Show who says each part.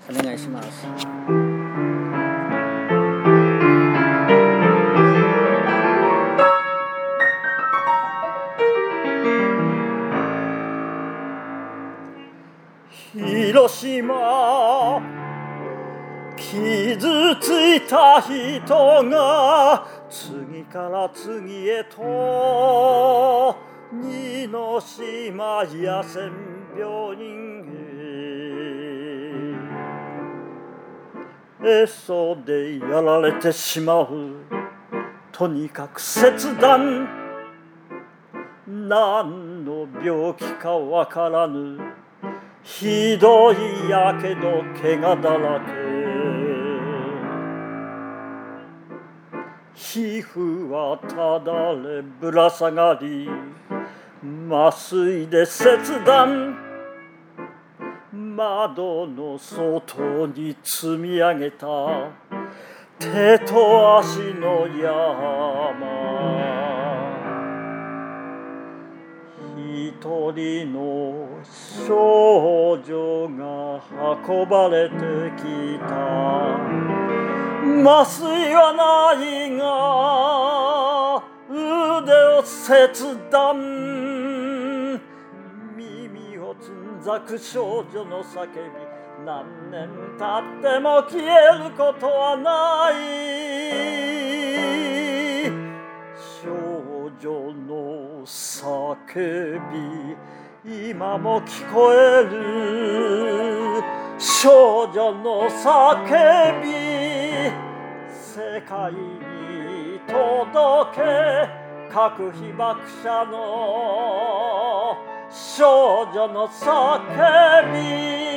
Speaker 1: お願いします。
Speaker 2: 広島傷ついた人が次から次へと二の島野戦病院へエソでやられてしまう。とにかく切断、何の病気かわからぬ、ひどいやけど怪我だらけ。皮膚はただれぶら下がり、麻酔で切断、窓の外に積み上げた手と足の山。一人の少女が運ばれてきた。麻酔はないが腕を切断。耳をつんざく少女の叫び、何年経っても消えることはない。少女の叫び、今も聞こえる。少女の叫び、世界に届け。核被爆者の少女の叫び。